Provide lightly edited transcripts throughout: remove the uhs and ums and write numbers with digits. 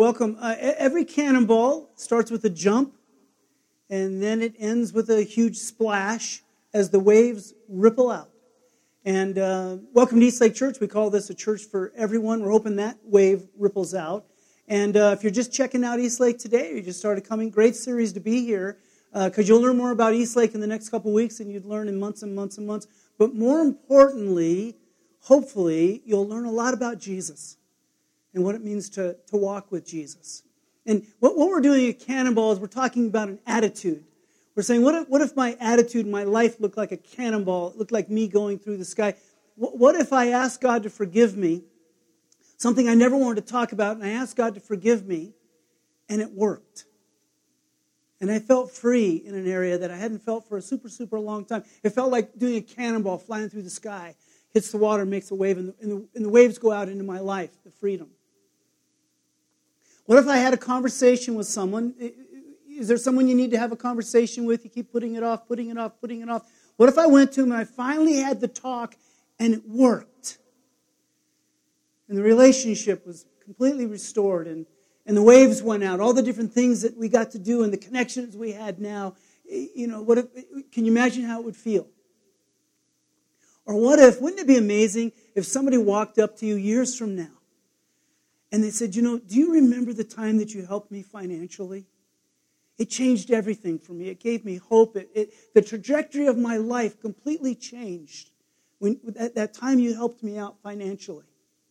welcome. Every cannonball starts with a jump, and then it ends with a huge splash as the waves ripple out. And welcome to Eastlake Church. We call this a church for everyone. We're hoping that wave ripples out. And if you're just checking out Eastlake today, or you just started coming, great series to be here, because you'll learn more about Eastlake in the next couple weeks than you'd learn in months and months and months. But more importantly, hopefully, you'll learn a lot about Jesus and what it means to walk with Jesus. And what we're doing at Cannonball is we're talking about an attitude. We're saying, what if my attitude, my life looked like a cannonball? It looked like me going through the sky. What if I asked God to forgive me, something I never wanted to talk about, and I asked God to forgive me, and it worked? And I felt free in an area that I hadn't felt for a super, super long time. It felt like doing a cannonball flying through the sky. Hits the water, makes a wave, and the waves go out into my life, the freedom. What if I had a conversation with someone? Is there someone you need to have a conversation with? You keep putting it off, putting it off, putting it off. What if I went to him and I finally had the talk and it worked? And the relationship was completely restored and the waves went out. All the different things that we got to do and the connections we had now. You know, can you imagine how it would feel? Or wouldn't it be amazing if somebody walked up to you years from now and they said, do you remember the time that you helped me financially? It changed everything for me. It gave me hope. The trajectory of my life completely changed at that time you helped me out financially.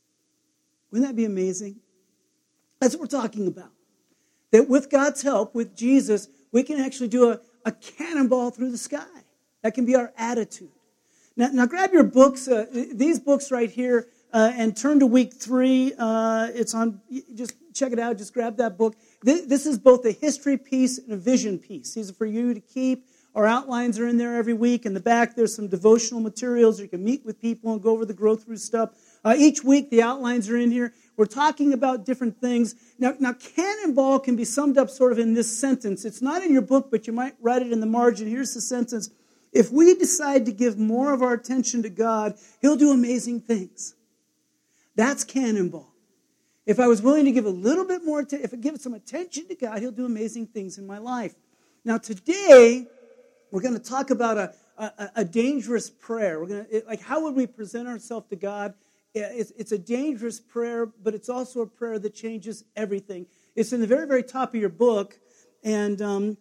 Wouldn't that be amazing? That's what we're talking about. That with God's help, with Jesus, we can actually do a cannonball through the sky. That can be our attitude. Now grab your books, these books right here, and turn to week 3. It's on, just check it out, just grab that book. This is both a history piece and a vision piece. These are for you to keep. Our outlines are in there every week. In the back, there's some devotional materials. You can meet with people and go over the growth through stuff. Each week, the outlines are in here. We're talking about different things. Now, cannonball can be summed up sort of in this sentence. It's not in your book, but you might write it in the margin. Here's the sentence. If we decide to give more of our attention to God, He'll do amazing things. That's cannonball. If I was willing to give a little bit more, if I give some attention to God, He'll do amazing things in my life. Now today, we're going to talk about a dangerous prayer. How would we present ourselves to God? It's a dangerous prayer, but it's also a prayer that changes everything. It's in the very, very top of your book, and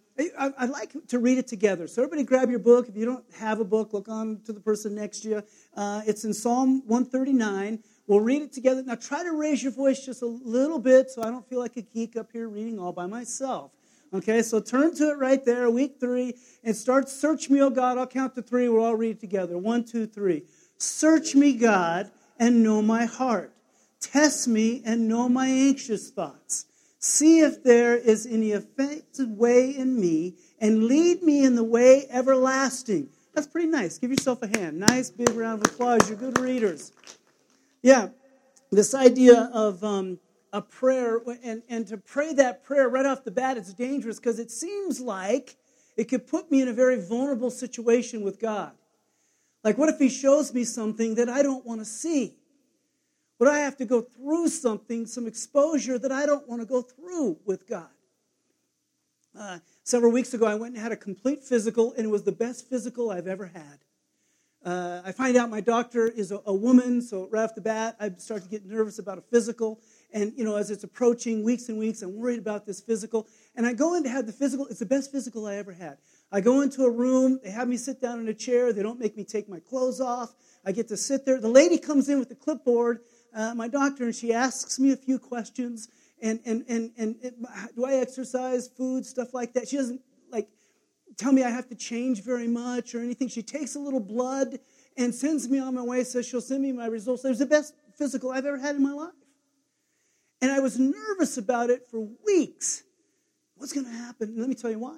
I'd like to read it together. So everybody grab your book. If you don't have a book, look on to the person next to you. It's in Psalm 139. We'll read it together. Now try to raise your voice just a little bit so I don't feel like a geek up here reading all by myself. Okay, so turn to it right there, week 3, and start, search me, O God. I'll count to 3. We'll all read it together. 1, 2, 3. Search me, God, and know my heart. Test me and know my anxious thoughts. See if there is any offensive way in me, and lead me in the way everlasting. That's pretty nice. Give yourself a hand. Nice, big round of applause. You're good readers. Yeah, this idea of a prayer, and to pray that prayer right off the bat, it's dangerous because it seems like it could put me in a very vulnerable situation with God. Like, what if He shows me something that I don't want to see? Would I have to go through something, some exposure that I don't want to go through with God? Several weeks ago, I went and had a complete physical, and it was the best physical I've ever had. I find out my doctor is a woman, so right off the bat, I start to get nervous about a physical. And, as it's approaching weeks and weeks, I'm worried about this physical. And I go in to have the physical. It's the best physical I ever had. I go into a room. They have me sit down in a chair. They don't make me take my clothes off. I get to sit there. The lady comes in with the clipboard, my doctor, and she asks me a few questions. And do I exercise, food, stuff like that? She doesn't, tell me I have to change very much or anything. She takes a little blood and sends me on my way, says she'll send me my results. It was the best physical I've ever had in my life. And I was nervous about it for weeks. What's going to happen? Let me tell you why.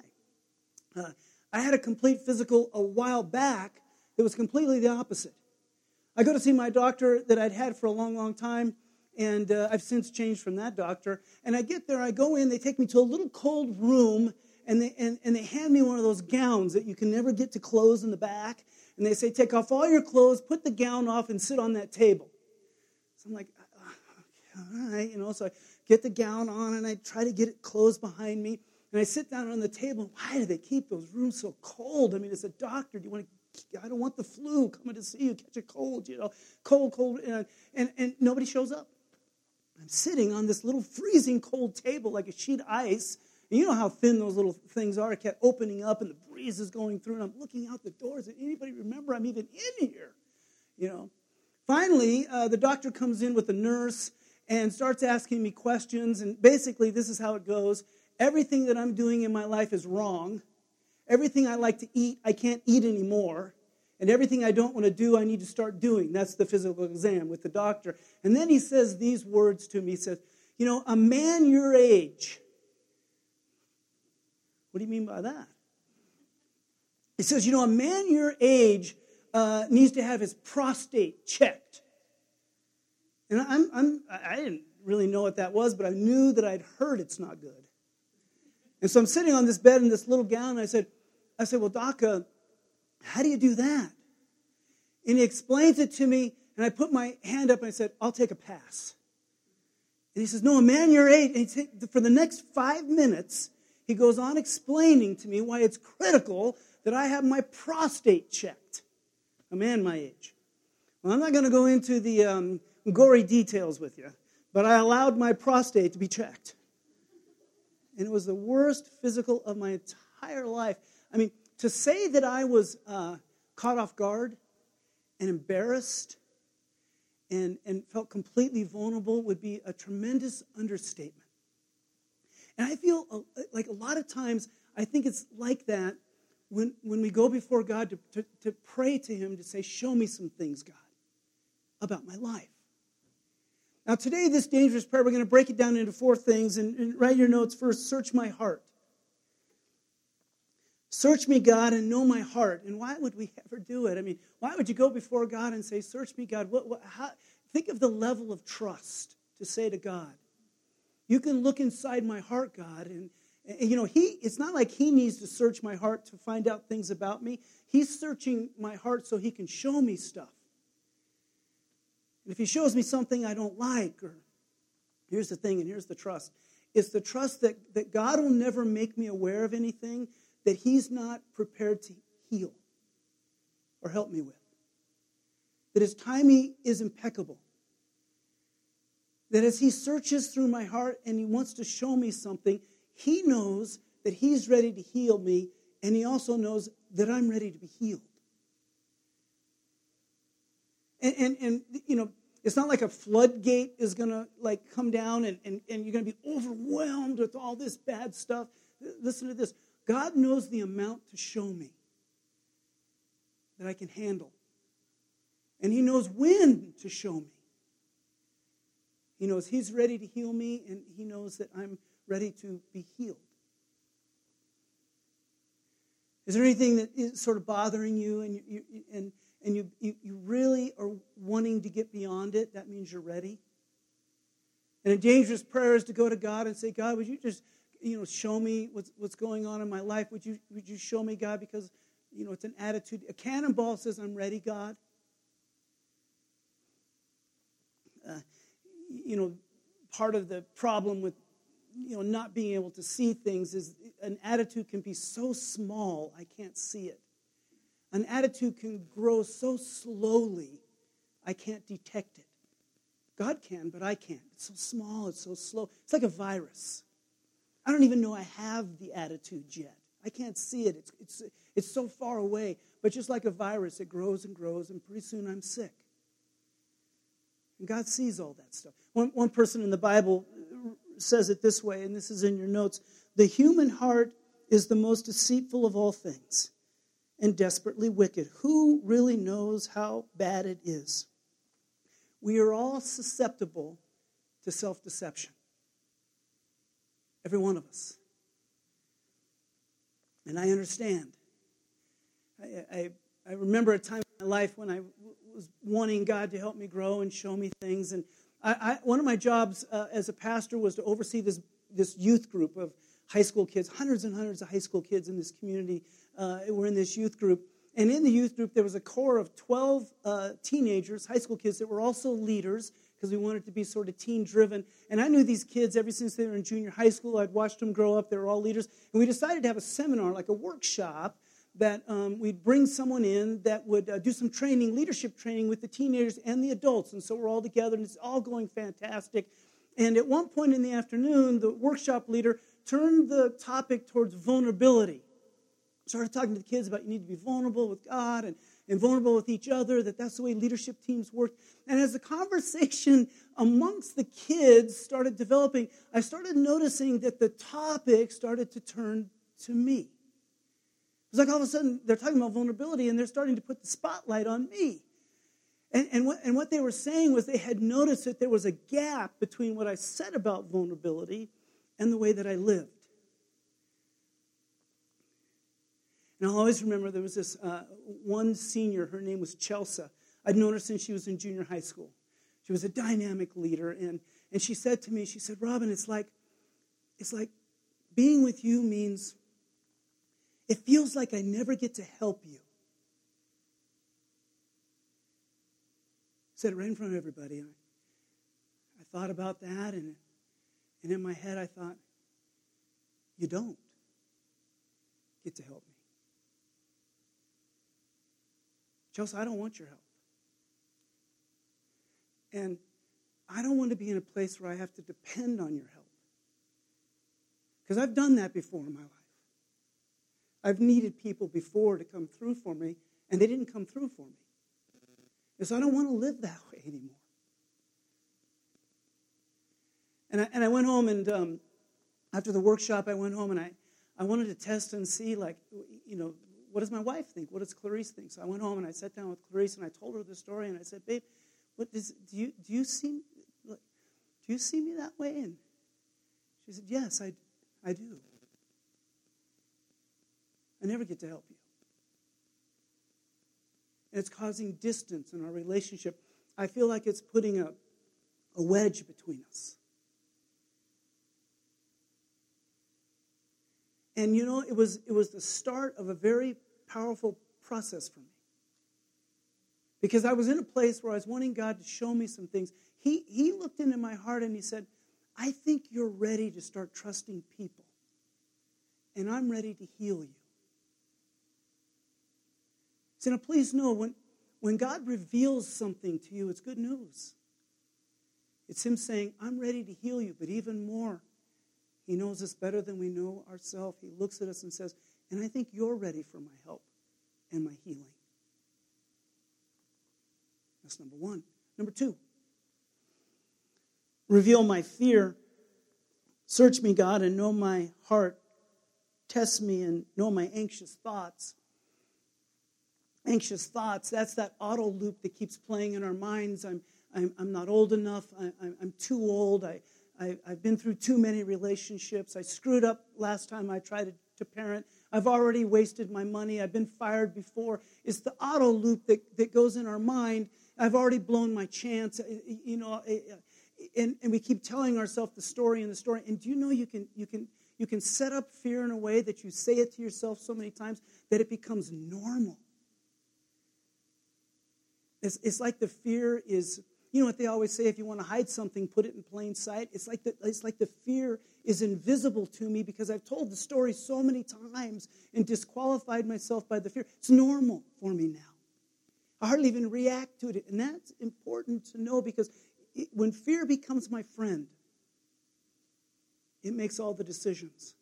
I had a complete physical a while back that was completely the opposite. I go to see my doctor that I'd had for a long, long time, and I've since changed from that doctor. And I get there, I go in, they take me to a little cold room, and they hand me one of those gowns that you can never get to close in the back. And they say, take off all your clothes, put the gown off, and sit on that table. So I'm like, all right, so I get the gown on, and I try to get it closed behind me. And I sit down on the table. Why do they keep those rooms so cold? I mean, as a doctor, I don't want the flu coming to see you, catch a cold, cold. And nobody shows up. I'm sitting on this little freezing cold table like a sheet of ice. And you know how thin those little things are. It kept opening up, and the breeze is going through, and I'm looking out the doors. Does anybody remember I'm even in here? Finally, the doctor comes in with the nurse and starts asking me questions. And basically, this is how it goes. Everything that I'm doing in my life is wrong. Everything I like to eat, I can't eat anymore. And everything I don't want to do, I need to start doing. That's the physical exam with the doctor. And then he says these words to me. He says, a man your age. What do you mean by that? He says, a man your age needs to have his prostate checked. And I didn't really know what that was, but I knew that I'd heard it's not good. And so I'm sitting on this bed in this little gown, and I said, well, Doc, how do you do that? And he explains it to me, and I put my hand up, and I said, I'll take a pass. And he says, no, a man your age, and for the next 5 minutes, he goes on explaining to me why it's critical that I have my prostate checked. A man my age. Well, I'm not going to go into the gory details with you, but I allowed my prostate to be checked. And it was the worst physical of my entire life. I mean, to say that I was caught off guard and embarrassed and felt completely vulnerable would be a tremendous understatement. And I feel like a lot of times, I think it's like that when we go before God to pray to Him, to say, show me some things, God, about my life. Now today, this dangerous prayer, we're going to break it down into 4 things, and write your notes first. Search my heart. Search me, God, and know my heart. And why would we ever do it? I mean, why would you go before God and say, search me, God? Think of the level of trust to say to God, you can look inside my heart, God, and it's not like He needs to search my heart to find out things about me. He's searching my heart so He can show me stuff. And if He shows me something I don't like, or here's the thing, and here's the trust. It's the trust that God will never make me aware of anything that He's not prepared to heal or help me with. That His timing is impeccable. That as He searches through my heart and He wants to show me something, He knows that He's ready to heal me, and He also knows that I'm ready to be healed. And it's not like a floodgate is going to come down and you're going to be overwhelmed with all this bad stuff. Listen to this. God knows the amount to show me that I can handle. And He knows when to show me. He knows He's ready to heal me, and He knows that I'm ready to be healed. Is there anything that is sort of bothering you and you really are wanting to get beyond it? That means you're ready. And a dangerous prayer is to go to God and say, God, would you just show me what's going on in my life? Would you show me, God? Because it's an attitude. A cannonball says, I'm ready, God. Part of the problem with not being able to see things is an attitude can be so small I can't see it. An attitude can grow so slowly I can't detect it. God can, but I can't. It's so small, it's so slow. It's like a virus. I don't even know I have the attitude yet. I can't see it. It's so far away. But just like a virus, it grows and grows, and pretty soon I'm sick. And God sees all that stuff. One person in the Bible says it this way, and this is in your notes. The human heart is the most deceitful of all things and desperately wicked. Who really knows how bad it is? We are all susceptible to self-deception. Every one of us. And I understand. I remember a time in my life when I was wanting God to help me grow and show me things. And one of my jobs as a pastor was to oversee this youth group of high school kids. Hundreds and hundreds of high school kids in this community were in this youth group. And in the youth group, there was a core of 12 teenagers, high school kids, that were also leaders, because we wanted it to be sort of teen-driven. And I knew these kids ever since they were in junior high school. I'd watched them grow up. They were all leaders. And we decided to have a seminar, like a workshop, that we'd bring someone in that would do some training, leadership training with the teenagers and the adults. And so we're all together, and it's all going fantastic. And at one point in the afternoon, the workshop leader turned the topic towards vulnerability. Started talking to the kids about you need to be vulnerable with God and vulnerable with each other, that's the way leadership teams work. And as the conversation amongst the kids started developing, I started noticing that the topic started to turn to me. It's like all of a sudden they're talking about vulnerability and they're starting to put the spotlight on me. And what they were saying was they had noticed that there was a gap between what I said about vulnerability and the way that I lived. And I'll always remember there was this one senior, her name was Chelsea. I'd known her since she was in junior high school. She was a dynamic leader, and she said to me, she said, Robin, it's like being with you means it feels like I never get to help you. Said it right in front of everybody. And I thought about that, and in my head I thought, you don't get to help me. Chelsea, I don't want your help. And I don't want to be in a place where I have to depend on your help. Because I've done that before in my life. I've needed people before to come through for me, and they didn't come through for me. And so I don't want to live that way anymore. And I went home, and after the workshop, I went home, and I wanted to test and see, what does my wife think? What does Clarice think? So I went home, and I sat down with Clarice, and I told her the story, and I said, babe, do you see me that way? And she said, yes, I do. I never get to help you. And it's causing distance in our relationship. I feel like it's putting a wedge between us. And it was the start of a very powerful process for me. Because I was in a place where I was wanting God to show me some things. He looked into my heart and he said, I think you're ready to start trusting people. And I'm ready to heal you. So now please know, when God reveals something to you, it's good news. It's him saying, I'm ready to heal you, but even more, he knows us better than we know ourselves. He looks at us and says, and I think you're ready for my help and my healing. That's number one. Number two, reveal my fear. Search me, God, and know my heart. Test me and know my anxious thoughts. Anxious thoughts, that's that auto loop that keeps playing in our minds. I'm not old enough. I'm too old. I've been through too many relationships. I screwed up last time I tried to parent. I've already wasted my money. I've been fired before. It's the auto loop that goes in our mind. I've already blown my chance. And we keep telling ourselves the story and the story. And do you know you can set up fear in a way that you say it to yourself so many times that it becomes normal. It's like the fear is, you know what they always say, if you want to hide something, put it in plain sight. It's like the fear is invisible to me because I've told the story so many times and disqualified myself by the fear. It's normal for me now. I hardly even react to it. And that's important to know because when fear becomes my friend, it makes all the decisions.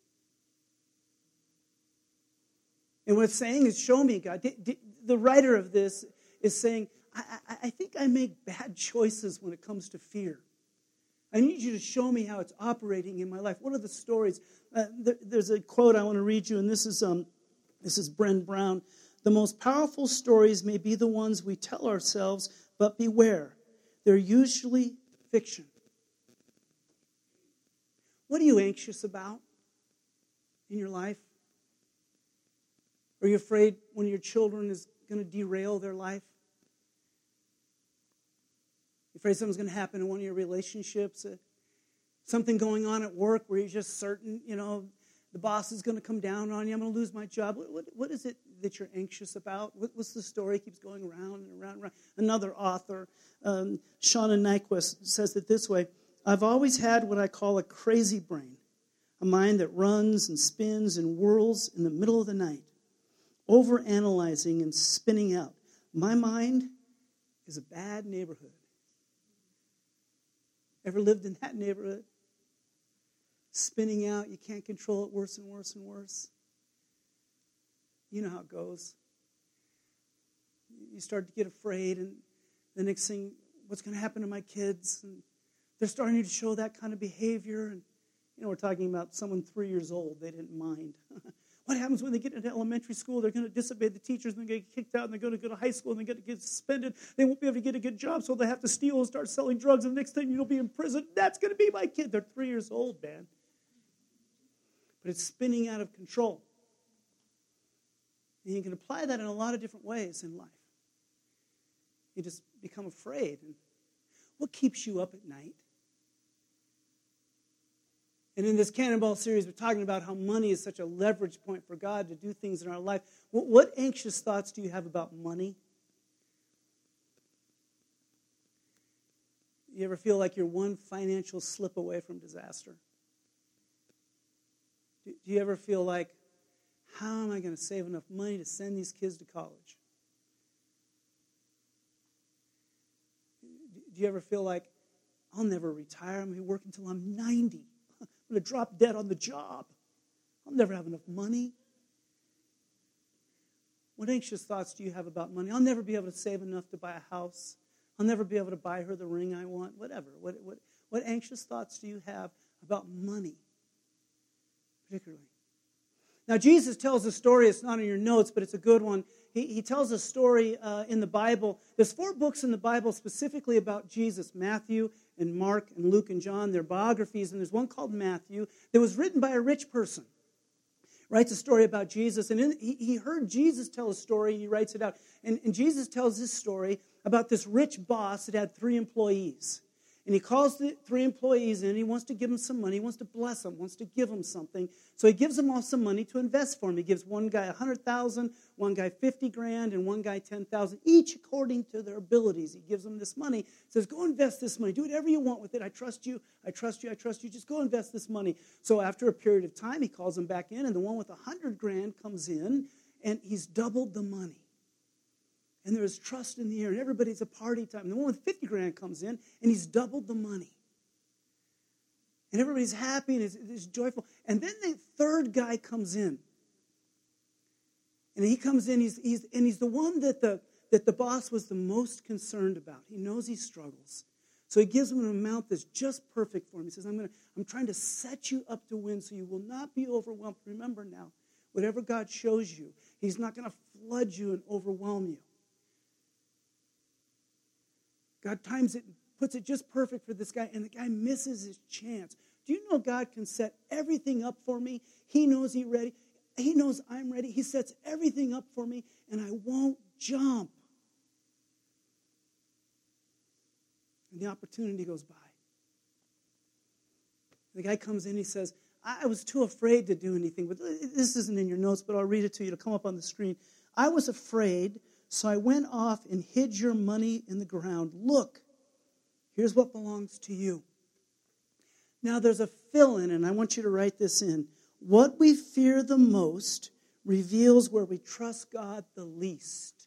And what it's saying is, show me, God. The writer of this is saying, I think I make bad choices when it comes to fear. I need you to show me how it's operating in my life. What are the stories? There's a quote I want to read you, and this is Bren Brown. The most powerful stories may be the ones we tell ourselves, but beware. They're usually fiction. What are you anxious about in your life? Are you afraid one of your children is going to derail their life? You're afraid something's going to happen in one of your relationships? Something going on at work where you're just certain, the boss is going to come down on you. I'm going to lose my job. What is it that you're anxious about? What's the story? It keeps going around and around and around. Another author, Shauna Nyquist, says it this way: I've always had what I call a crazy brain, a mind that runs and spins and whirls in the middle of the night, overanalyzing and spinning out. My mind is a bad neighborhood. Ever lived in that neighborhood? Spinning out, you can't control it, worse and worse and worse. You know how it goes. You start to get afraid, and the next thing, what's going to happen to my kids? And they're starting to show that kind of behavior. And we're talking about someone 3 years old. They didn't mind. What happens when they get into elementary school? They're going to disobey the teachers, and they're going to get kicked out, and they're going to go to high school, and they're going to get suspended. They won't be able to get a good job, so they have to steal and start selling drugs, and the next thing you'll be in prison. That's going to be my kid. They're 3 years old, man. But it's spinning out of control. And you can apply that in a lot of different ways in life. You just become afraid. And what keeps you up at night? And in this Cannonball series, we're talking about how money is such a leverage point for God to do things in our life. What anxious thoughts do you have about money? You ever feel like you're one financial slip away from disaster? Do you ever feel like, how am I going to save enough money to send these kids to college? Do you ever feel like, I'll never retire, I'm going to work until I'm 90. I'm going to drop dead on the job. I'll never have enough money. What anxious thoughts do you have about money? I'll never be able to save enough to buy a house. I'll never be able to buy her the ring I want. Whatever. What anxious thoughts do you have about money, particularly? Now, Jesus tells a story. It's not in your notes, but it's a good one. He tells a story in the Bible. There's 4 books in the Bible specifically about Jesus: Matthew and Mark and Luke and John. They're biographies, and there's one called Matthew that was written by a rich person. Writes a story about Jesus, and he heard Jesus tell a story, and he writes it out. And Jesus tells this story about this rich boss that had 3 employees. And he calls the 3 employees in. He wants to give them some money. He wants to bless them, wants to give them something. So he gives them all some money to invest for him. He gives one guy $100,000, one guy $50,000, and one guy $10,000, each according to their abilities. He gives them this money. Says, go invest this money. Do whatever you want with it. I trust you. I trust you. I trust you. Just go invest this money. So after a period of time, he calls them back in, and the one with $100,000 comes in, and he's doubled the money. And there is trust in the air, and everybody's a party time. And the one with $50,000 comes in, and he's doubled the money. And everybody's happy and is joyful. And then the third guy comes in. And he comes in, he's the one that the boss was the most concerned about. He knows he struggles. So he gives him an amount that's just perfect for him. He says, I'm trying to set you up to win so you will not be overwhelmed. Remember now, whatever God shows you, he's not going to flood you and overwhelm you. God times it, puts it just perfect for this guy, and the guy misses his chance. Do you know God can set everything up for me? He knows he's ready. He knows I'm ready. He sets everything up for me, and I won't jump. And the opportunity goes by. The guy comes in, he says, I was too afraid to do anything. But this isn't in your notes, but I'll read it to you. It'll come up on the screen. I was afraid, so I went off and hid your money in the ground. Look, here's what belongs to you. Now there's a fill-in, and I want you to write this in. What we fear the most reveals where we trust God the least.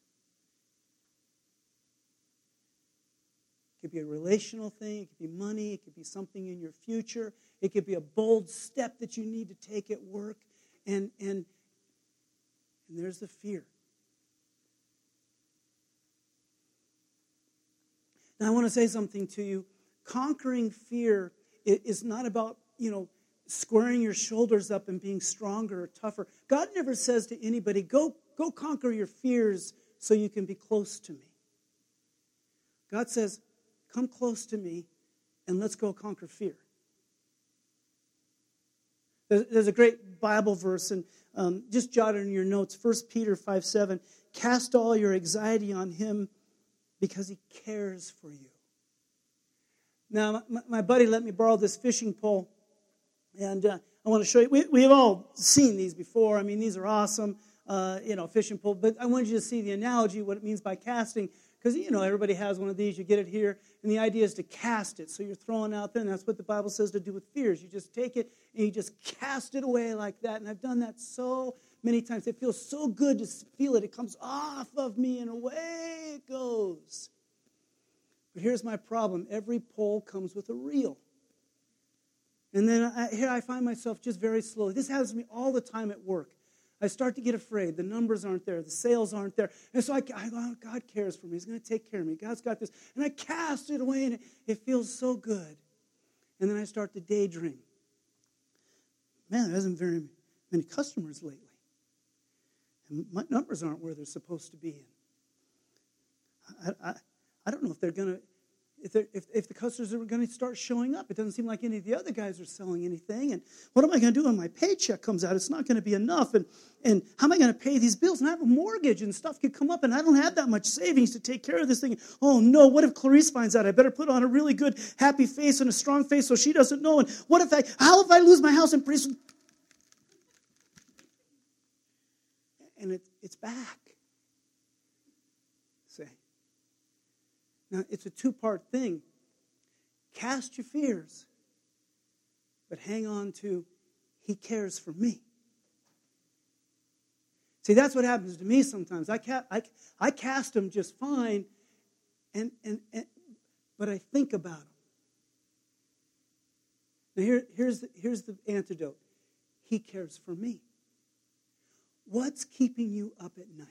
It could be a relational thing. It could be money. It could be something in your future. It could be a bold step that you need to take at work. And there's the fear. Now, I want to say something to you. Conquering fear is not about, squaring your shoulders up and being stronger or tougher. God never says to anybody, go conquer your fears so you can be close to me. God says, come close to me and let's go conquer fear. There's a great Bible verse, and just jot it in your notes, 1 Peter 5:7. Cast all your anxiety on him because he cares for you. Now, my buddy let me borrow this fishing pole And I want to show you, we have all seen these before. I mean, these are awesome, fishing pole. But I wanted you to see the analogy, what it means by casting. Because, everybody has one of these. You get it here. And the idea is to cast it. So you're throwing out there. And that's what the Bible says to do with fears. You just take it and you just cast it away like that. And I've done that so many times. It feels so good to feel it. It comes off of me and away it goes. But here's my problem. Every pole comes with a reel. And then here I find myself just very slowly. This happens to me all the time at work. I start to get afraid. The numbers aren't there. The sales aren't there. And so I go, oh, God cares for me. He's going to take care of me. God's got this. And I cast it away, and it feels so good. And then I start to daydream. Man, there hasn't very many customers lately. And my numbers aren't where they're supposed to be. I don't know if they're going to, if the customers are going to start showing up. It doesn't seem like any of the other guys are selling anything. And what am I going to do when my paycheck comes out? It's not going to be enough. And how am I going to pay these bills? And I have a mortgage and stuff could come up, and I don't have that much savings to take care of this thing. Oh, no, what if Clarice finds out? I better put on a really good, happy face and a strong face so she doesn't know. And how if I lose my house and pretty soon? And it's back. See? Now, it's a two-part thing. Cast your fears, but hang on to, He cares for me. See, that's what happens to me sometimes. I cast them just fine, but I think about them. Now, here's the antidote. He cares for me. What's keeping you up at night?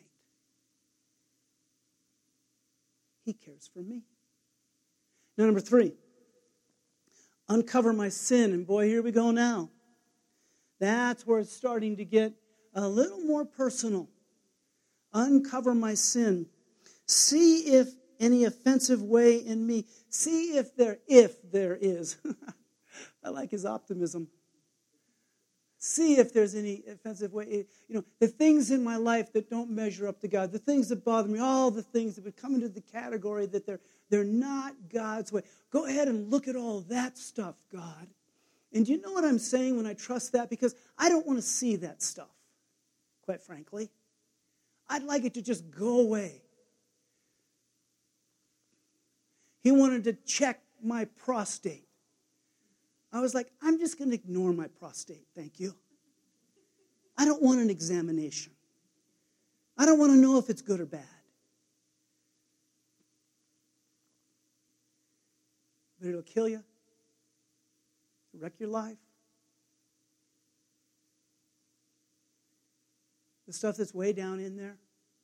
He cares for me. Now, number 3, uncover my sin. And boy, here we go now. That's where it's starting to get a little more personal. Uncover my sin. See if any offensive way in me. See if there is. I like his optimism. See if there's any offensive way. The things in my life that don't measure up to God, the things that bother me, all the things that would come into the category that they're not God's way. Go ahead and look at all that stuff, God. And do you know what I'm saying when I trust that? Because I don't want to see that stuff, quite frankly. I'd like it to just go away. He wanted to check my prostate. I was like, I'm just going to ignore my prostate, thank you. I don't want an examination. I don't want to know if it's good or bad. But it'll kill you, wreck your life. The stuff that's way down in there.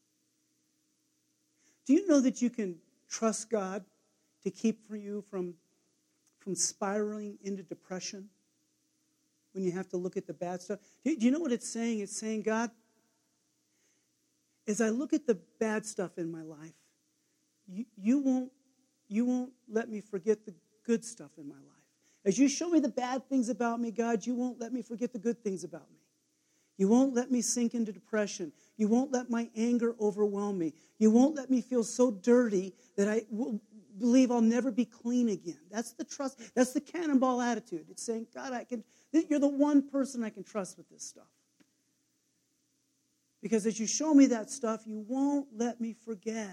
Do you know that you can trust God to keep you from spiraling into depression when you have to look at the bad stuff? Do you know what it's saying? It's saying, God, as I look at the bad stuff in my life, you won't let me forget the good stuff in my life. As you show me the bad things about me, God, you won't let me forget the good things about me. You won't let me sink into depression. You won't let my anger overwhelm me. You won't let me feel so dirty that I will believe I'll never be clean again. That's the trust. That's the cannonball attitude. It's saying, God, you're the one person I can trust with this stuff. Because as you show me that stuff, you won't let me forget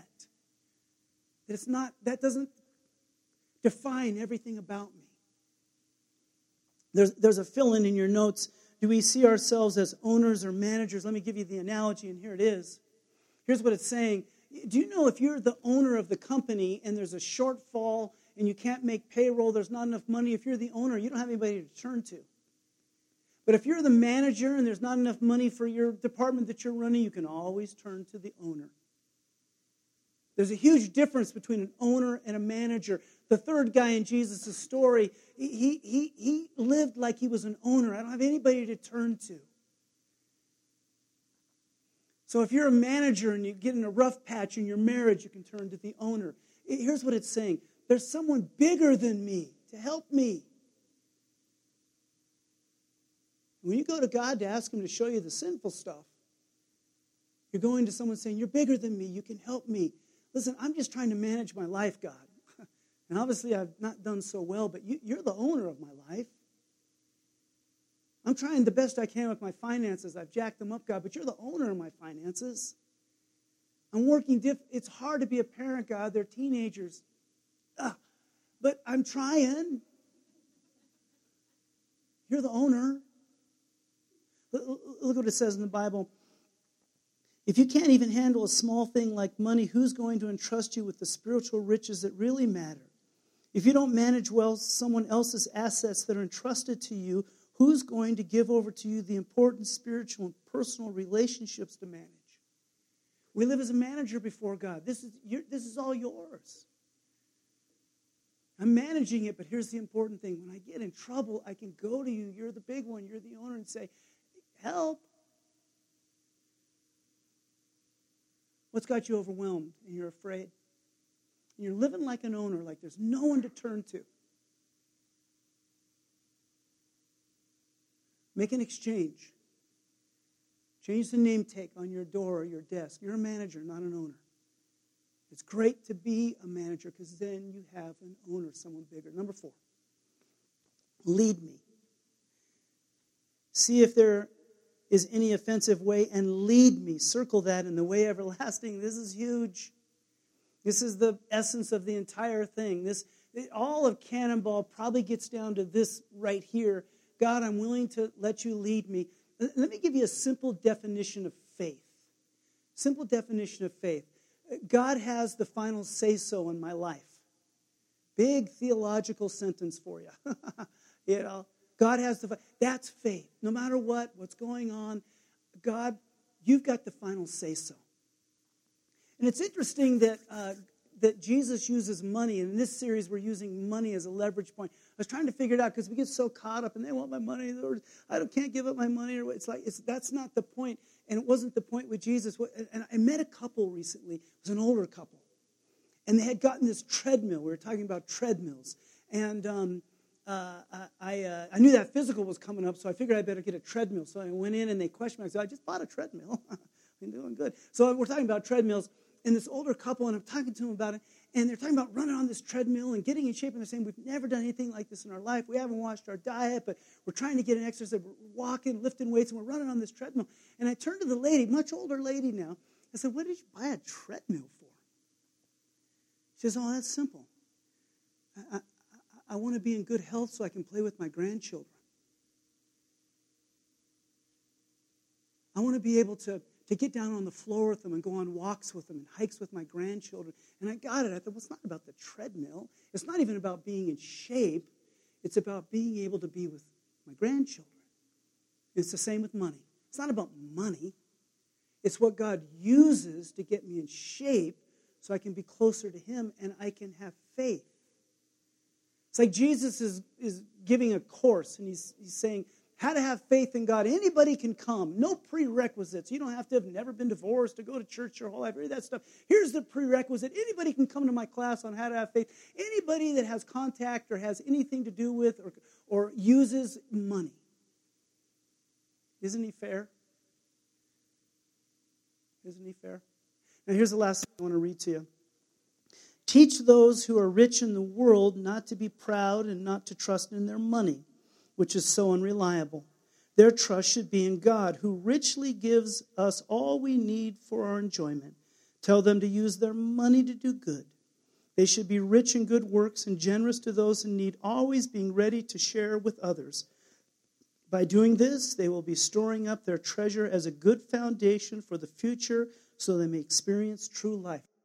that doesn't define everything about me. There's a fill-in in your notes. Do we see ourselves as owners or managers? Let me give you the analogy, and here it is. Here's what it's saying. Do you know if you're the owner of the company and there's a shortfall and you can't make payroll, there's not enough money, if you're the owner, you don't have anybody to turn to. But if you're the manager and there's not enough money for your department that you're running, you can always turn to the owner. There's a huge difference between an owner and a manager. The third guy in Jesus' story, he lived like he was an owner. I don't have anybody to turn to. So if you're a manager and you get in a rough patch in your marriage, you can turn to the owner. Here's what it's saying. There's someone bigger than me to help me. When you go to God to ask Him to show you the sinful stuff, you're going to someone saying, you're bigger than me, you can help me. Listen, I'm just trying to manage my life, God. And obviously I've not done so well, but you're the owner of my life. I'm trying the best I can with my finances. I've jacked them up, God, but you're the owner of my finances. I'm working it's hard to be a parent, God. They're teenagers. But I'm trying. You're the owner. Look what it says in the Bible. If you can't even handle a small thing like money, who's going to entrust you with the spiritual riches that really matter? If you don't manage well someone else's assets that are entrusted to you, who's going to give over to you the important spiritual and personal relationships to manage? We live as a manager before God. This is all yours. I'm managing it, but here's the important thing. When I get in trouble, I can go to you. You're the big one. You're the owner, and say, help. What's got you overwhelmed and you're afraid? And you're living like an owner, like there's no one to turn to. Make an exchange. Change the name tag on your door or your desk. You're a manager, not an owner. It's great to be a manager because then you have an owner, someone bigger. Number 4, lead me. See if there is any offensive way and lead me. Circle that in the way everlasting. This is huge. This is the essence of the entire thing. All of Cannonball probably gets down to this right here. God, I'm willing to let you lead me. Let me give you a simple definition of faith. Simple definition of faith. God has the final say-so in my life. Big theological sentence for you. God has that's faith. No matter what's going on, God, you've got the final say-so. And it's interesting that Jesus uses money. And in this series, we're using money as a leverage point. I was trying to figure it out because we get so caught up and they want my money. Or can't give up my money. Or that's not the point. And it wasn't the point with Jesus. And I met a couple recently. It was an older couple. And they had gotten this treadmill. We were talking about treadmills. And I knew that physical was coming up, so I figured I better get a treadmill. So I went in and they questioned me. I said, I just bought a treadmill. I'm doing good. So we're talking about treadmills. And this older couple, and I'm talking to them about it, and they're talking about running on this treadmill and getting in shape, and they're saying, we've never done anything like this in our life. We haven't watched our diet, but we're trying to get an exercise. We're walking, lifting weights, and we're running on this treadmill. And I turned to the lady, much older lady now. I said, what did you buy a treadmill for? She says, oh, that's simple. I want to be in good health so I can play with my grandchildren. I want to be able to get down on the floor with them and go on walks with them and hikes with my grandchildren. And I got it. I thought, well, it's not about the treadmill. It's not even about being in shape. It's about being able to be with my grandchildren. It's the same with money. It's not about money. It's what God uses to get me in shape so I can be closer to Him and I can have faith. It's like Jesus is giving a course, and he's saying how to have faith in God. Anybody can come. No prerequisites. You don't have to have never been divorced to go to church your whole life. That stuff. Here's the prerequisite. Anybody can come to my class on how to have faith. Anybody that has contact or has anything to do with or uses money. Isn't He fair? Isn't He fair? Now here's the last thing I want to read to you. Teach those who are rich in the world not to be proud and not to trust in their money, which is so unreliable. Their trust should be in God, who richly gives us all we need for our enjoyment. Tell them to use their money to do good. They should be rich in good works and generous to those in need, always being ready to share with others. By doing this, they will be storing up their treasure as a good foundation for the future so they may experience true life.